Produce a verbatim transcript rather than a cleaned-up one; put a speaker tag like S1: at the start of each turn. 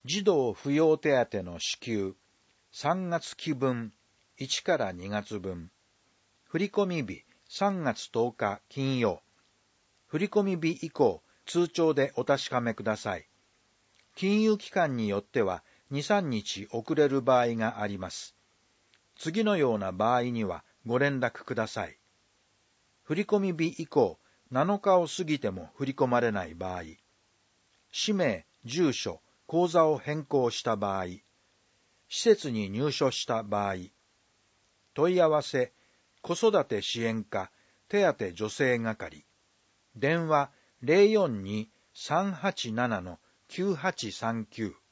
S1: 児童扶養手当の支給、さんがつき分、いちからにがつ分、振込日さんがつとおか金曜、振込日以降、通帳でお確かめください。金融機関によってはに、さんにち遅れる場合があります。次のような場合にはご連絡ください。振込日以降なのかを過ぎても振り込まれない場合、氏名、住所、口座を変更した場合、施設に入所した場合、問い合わせ、子育て支援課、手当助成係、電話 ゼロよんに さんはちなな きゅうはちさんきゅう